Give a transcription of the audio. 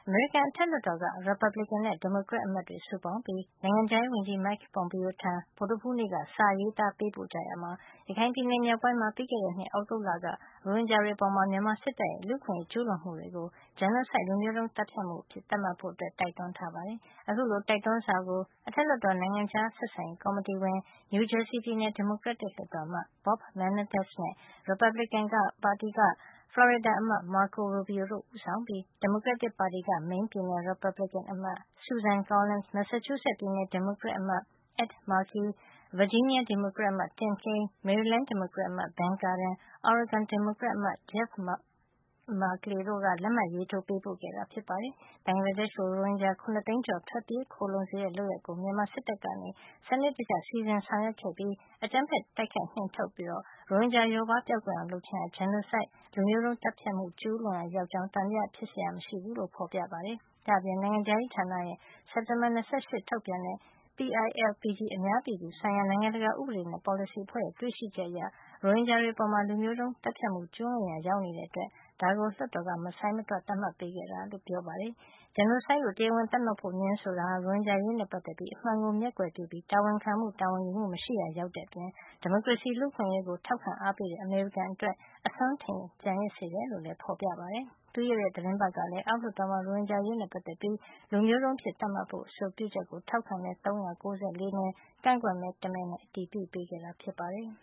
အမေရိကန်အထက်လွှတ်တော်က ရီပတ်ဘလစ်ကင်နဲ့ ဒီမိုကရက်အမတ်တွေ စုပေါင်းပြီး နိုင်ငံခြားရေးဝန်ကြီး Mike Pompeo ထံ ဗုဒ္ဓဟူးနေ့က စာရေးသားပေးပို့ကြရာမှာ ရခိုင်ပြည်နယ်မြောက်ပိုင်းမှာ ပြီးခဲ့တဲ့နှစ် သြဂုတ်လက ရိုဟင်ဂျာတွေအပေါ် မြန်မာစစ်တပ်ရဲ့ လူ့အခွင့်ရေးကျူးလွန်မှုတွေကို genocide လူမျိုးတုန်းသတ်ဖြတ်မှုအဖြစ် သတ်မှတ်ဖို့ တိုက်တွန်းထားပါတယ်။ အခုလို တိုက်တွန်းစာကို အထက်လွှတ်တော် နိုင်ငံခြားဆက်ဆံရေးကော်မတီဝင် နယူးဂျာစီပြည်နယ် ဒီမိုကရက်တစ်လွှတ်တော်အမတ် Bob Menendez နဲ့ ရီပတ်ဘလစ်ကင်ပါတီက ဖလော်ရီဒါအမတ် Marco Rubio တို့ဦးဆောင်ပြီး ဒီမိုကရက်တစ်ပါတီက Maine ပြည်နယ် ရီပတ်ဘလစ်ကင်အမတ် Susan Collins ၊ Massachusetts ပြည်နယ် ဒီမိုကရက်အမတ် Ed Markey ၊ ဗာဂျီးနီးယား ဒီမိုကရက်အမတ် Tim Kaine ၊ မေရီလန်း ဒီမိုကရက်အမတ် Ben Cardin ၊ Oregon ဒီမိုကရက်အမတ် Jeff Merkley တို့က လက်မှတ်ရေးထိုး ပေးပို့ခဲ့တာ ဖြစ်ပါတယ်။ ဘင်္ဂလားဒေ့ရှ်ကို ရိုဟင်ဂျာ ၇ သိန်းကျော် ထွက်ပြေးခိုလှုံစေတဲ့ လုပ်ရပ်ကို မြန်မာစစ်တပ်က စနစ်တကျ စီစဉ်ဆောင်ရွက်ခဲ့ပြီး အကြမ်းဖက်တိုက်ခိုက် နှင်ထုတ်ပြီး ရိုဟင်ဂျာ လျော့ပါးပျောက်ကွယ်အောင် လုပ်ခြင်းဟာ genocide လူမျိုးတုန်းသတ်ဖြတ်မှု ကျူးလွန်ရာရောက်ကြောင်း သံသယဖြစ်စရာ မရှိဘူးလို့ ဖော်ပြထားပါတယ်။ ဒါ့အပြင် နိုင်ငံခြားရေးဌာနရဲ့ စက်တင်ဘာ ၂၈ ထုတ်ပြန်တဲ့ PILPG အများပြည်သူဆိုင်ရာ နိုင်ငံတကာ ဥပဒေနဲ့ ပေါ်လစီအဖွဲ့ရဲ့ တွေ့ရှိချက်အရ ရိုဟင်ဂျာတွေအပေါ် လူမျိုးတုန်းသတ်ဖြတ်မှု ကျူးလွန်ရာ ရောက်နေတဲ့အတွက် ဒါကို လွှတ်တော်က မဆိုင်းမတွ သတ်မှတ်ပေးခဲ့တာလို့ ပြောပါတယ်။ genocide လို့ တရားဝင်သတ်မှတ်ဖို့ ငြင်းဆိုတာဟာ ရိုဟင်ဂျာအရေးနဲ့ ပတ်သက်ပြီး အမှန်ကို မျက်ကွယ်ပြုပြီး တာဝန်ခံမှု တာဝန်ယူမှု မရှိရာရောက်တဲ့အပြင် ဒီမိုကရေစီ၊ လူ့အခွင့်ရေးကို ထောက်ခံအားပေးတဲ့ အမေရိကန်အတွက် အစွမ်းထင်ကျန်ရစ်စေတယ်လို့လည်း ဖော်ပြထားပါတယ်။ ပြီးခဲ့တဲ့ သီတင်းပတ်ကလည်း အောက်လွှတ်တော်မှာ ရိုဟင်ဂျာအရေးနဲ့ ပတ်သက်ပြီး လူမျိုးတုန်းအဖြစ် သတ်မှတ်ဖို့ အဆိုပြုချက်ကို ထောက်ခံမဲ ၃၉၄ မဲ ကန့်ကွက်မဲ တမဲနဲ့ အတည်ပြုပေးခဲ့တာ ဖြစ်ပါတယ်။